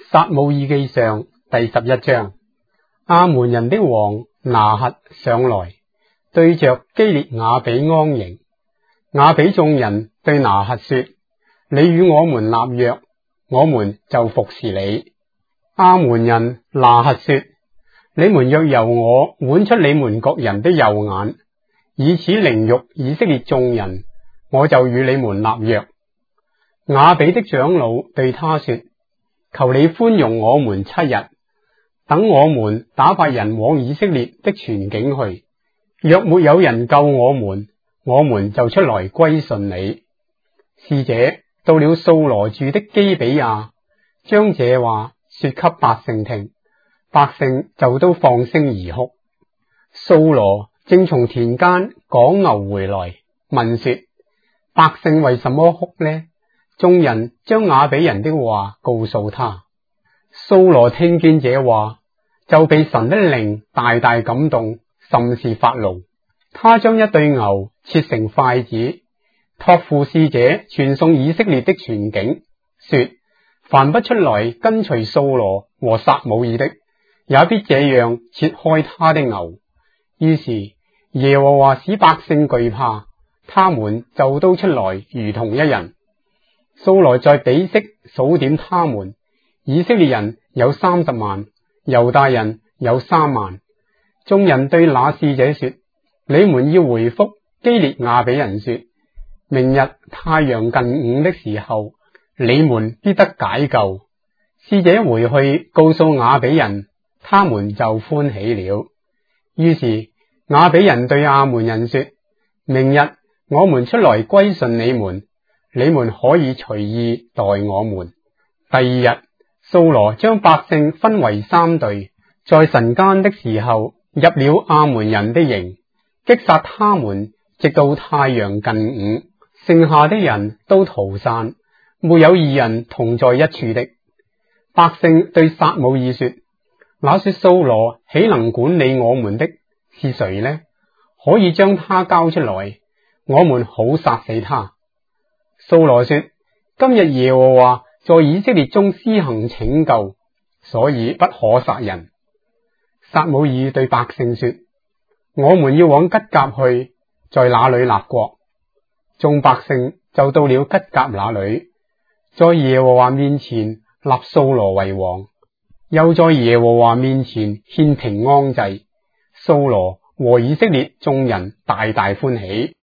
撒母耳記上第11章，亞捫人的王拿轄上來，對着基列雅比安營。雅比眾人對拿轄說：你與我們立約，我們就服侍你。亞捫人拿轄說：你們若由我剜出你們各人的右眼，以此凌辱以色列眾人，我就與你們立約。雅比的長老對他說：求你寬容我們7日，等我們打發人往以色列的全境去。若沒有人救我們，我們就出來歸順你。使者到了掃羅住的基比亞，將這話說給百姓聽，百姓就都放聲而哭。掃羅正從田間趕牛回來，問說：百姓為什麼哭呢？眾人將雅比人的話告訴他。掃羅聽見這話，就被神的靈大大感動，甚是發怒。他將一對牛切成塊子，託付使者傳送以色列的全境，說：凡不出來跟隨掃羅和撒母耳的，也必這樣切開他的牛。於是耶和華使百姓懼怕，他們就都出來如同一人。掃羅在比色數點他們，以色列人有30萬，猶大人有3萬。眾人對那使者說：你們要回復基列雅比人說，明日太陽近午的時候，你們必得解救。使者回去告訴雅比人，他們就歡喜了。於是雅比人對亞捫人說：明日我們出來歸順你們，你們可以隨意待我們。第二日，掃羅將百姓分為3隊，在晨間的時候入了亞捫人的營，擊殺他們，直到太陽近午，剩下的人都逃散，沒有2人同在一處的。百姓對撒母耳說：那說掃羅豈能管理我們的是誰呢？可以將他交出來，我們好殺死他。掃羅說：今日耶和華在以色列中施行拯救，所以不可殺人。撒母耳對百姓說：我們要往吉甲去，在那裏立國。眾百姓就到了吉甲那裏，在耶和華面前立掃羅為王，又在耶和華面前獻平安祭。掃羅和以色列眾人大大歡喜。